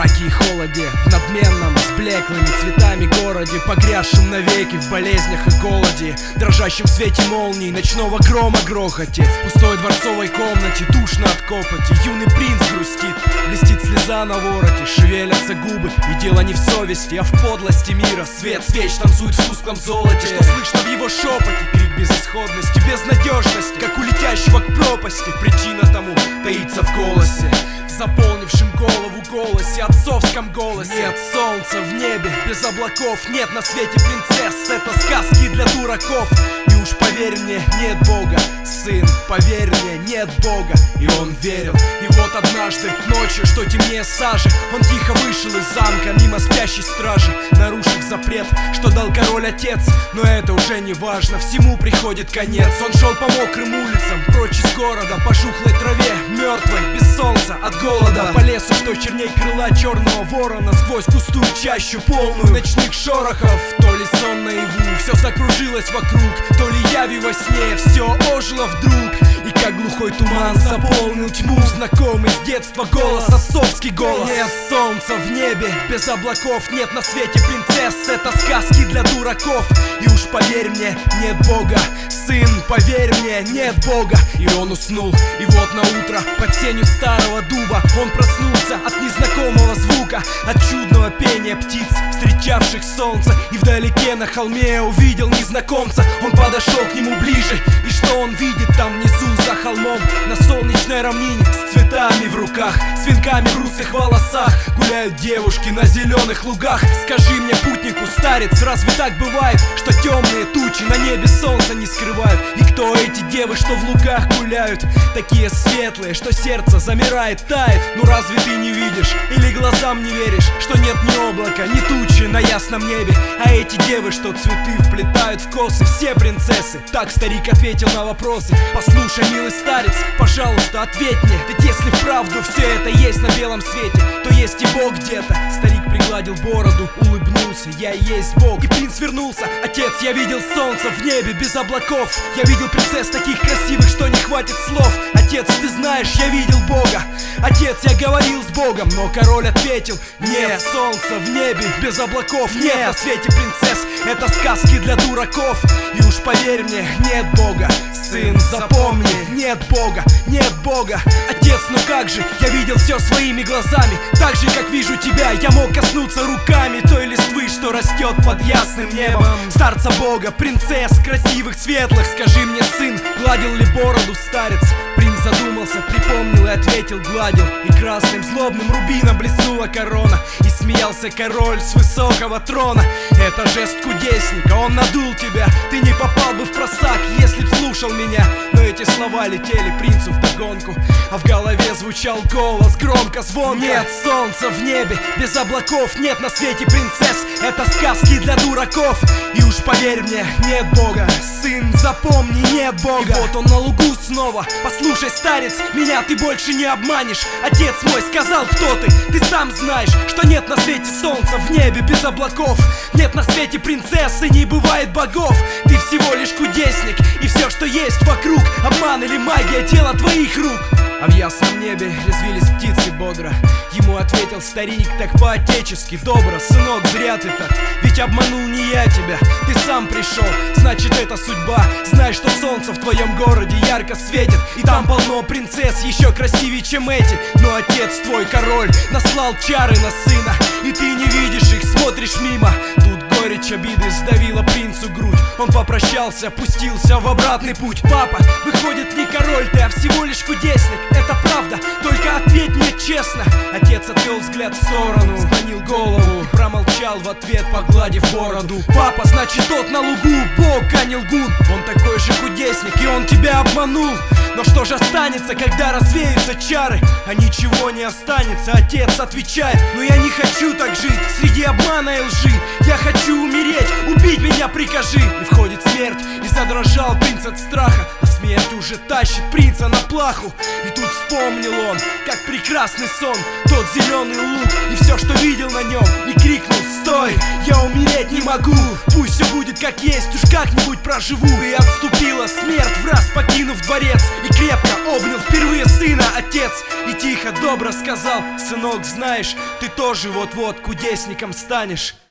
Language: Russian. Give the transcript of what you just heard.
мраке и холоде, в надменном, с блеклыми цветами городе, погрязшим навеки в болезнях и голоде, дрожащем в свете молний, ночного грома грохоте. В пустой дворцовой комнате душно от копоти, юный принц грустит, блестит слеза на вороте, шевелятся губы, и дело не в совести, а в подлости мира. Свет свеч танцует в тусклом золоте, что слышно в его шепоте, крик безысходности, безнадежности, как у летящего к пропасти. Причина тому таится в голосе, заполнившим голову голосе, отцовском голосе. Нет солнца в небе, без облаков, нет на свете принцесс, это сказки для дураков. И уж поверь мне, нет Бога, сын, поверь мне, нет Бога. И он верил, и вот однажды ночью, что темнее сажи, он тихо вышел из замка мимо спящей стражи, нарушив запрет, что дал король-отец. Но это уже не важно, всему приходит конец. Он шел по мокрым улицам, прочь из города, по жухлой траве, мертвой, без солнца, от голода, по лесу, что черней крыла черного ворона, сквозь густую чащу, полную ночных шорохов. То ли сон наяву, все закружилось вокруг, то ли яви во сне, все ожило вдруг. И как глухой туман заполнил тьму знакомый с детства голос, отцовский голос. Нет солнца в небе, без облаков, нет на свете принцесс, это сказки для дураков. И уж поверь мне, нет Бога, сын, поверь мне, нет Бога. И он уснул, и вот на утро под сенью старого дуба он проснулся от незнакомого звука, от чудного пения птиц, встречавших солнце. И вдалеке на холме увидел незнакомца. Он подошел к нему ближе, и что он видит там внизу за холмом, на солнечной равнине, с цветами в руках, с венками в русых волосах, гуляют девушки на зеленых лугах. Скажи мне, путнику, старец, разве так бывает, что темные тучи на небе солнца не скрывают? И кто эти девы, что в лугах гуляют, такие светлые, что сердце замирает, тает? Ну разве ты не видишь или глазам не веришь, что нет ни облака, ни тучи на ясном небе? А эти девы, что цветы вплетают в косы, все принцессы. Так старик ответил на вопросы. Послушай, милый старец, пожалуйста, ответь мне, ведь если вправду все это есть на белом свете, то есть и Бог где-то. Старик пригладил бороду, улыбнулся: я и есть Бог. И принц вернулся: отец, я видел солнце в небе без облаков, я видел принцесс таких красивых, что не хватит слов. Отец, ты знаешь, я видел Бога. Отец, я говорил с Богом. Но король ответил: нет солнца в небе без облаков, нет на свете принцесс, это сказки для дураков. И уж поверь мне, нет Бога, сын, запомни, нет Бога, нет Бога. Отец, ну как же, я видел все своими глазами, так же, как вижу тебя, я мог коснуться руками той листвы, что растет под ясным небом, старца Бога, принцесс, красивых, светлых. Скажи мне, сын, гладил ли бороду старец? Принц задумался, припомнил и ответил: гладил. И красным злобным рубином блеснула корона, и смеялся король с высокого трона. Это жест кудесника, он надул тебя, ты не попал бы в просак, если б слушал меня. Но эти слова летели принцу вдогонку, а в голове звучал голос громко, звонко: нет солнца в небе без облаков, нет на свете принцесс, это сказки для дураков. И уж поверь мне, нет Бога, сын, запомни, нет Бога. И вот он на лугу снова. Послушай, старец, меня ты больше не обманешь. Отец мой сказал, кто ты сам знаешь, что нет на свете солнца в небе без облаков, нет на свете принцессы, не бывает богов. Ты всего лишь кудесник, и все, что есть вокруг, обман или магия, дело твоих рук. А в ясном небе резвились птицы бодро. Ему ответил старик так по-отечески добро: сынок, зря ты так, ведь обманул не я тебя, ты сам пришел, значит это судьба. Знай, что солнце в твоем городе ярко светит, и там полно принцесс еще красивее, чем эти. Но отец твой, король, наслал чары на сына, и ты не видишь их, смотришь мимо. Тут горечь обиды сдавила принцу грудь, он попрощался, пустился в обратный путь. Папа, выходит, не король ты, а всего лишь кудесник, это правда, только ответь мне честно. Отец отвел взгляд в сторону, склонил голову и промолчал в ответ, погладив бороду. Папа, значит тот на лугу Бог, а не лгун. Он такой же кудесник, и он тебя обманул. Но что же останется, когда развеются чары? А ничего не останется, отец отвечает: но я не хочу так жить среди обмана и лжи, я хочу умереть, убить меня прикажи. И входит смерть, и задрожал принц от страха, Смерть уже тащит принца на плаху. И тут вспомнил он, как прекрасный сон, тот зеленый луг и все, что видел на нем. И крикнул: стой, я умереть не могу. Пусть все будет как есть, уж как-нибудь проживу. И отступила смерть, враз покинув дворец. И крепко обнял впервые сына отец. И тихо, добро сказал: сынок, знаешь, ты тоже вот-вот кудесником станешь.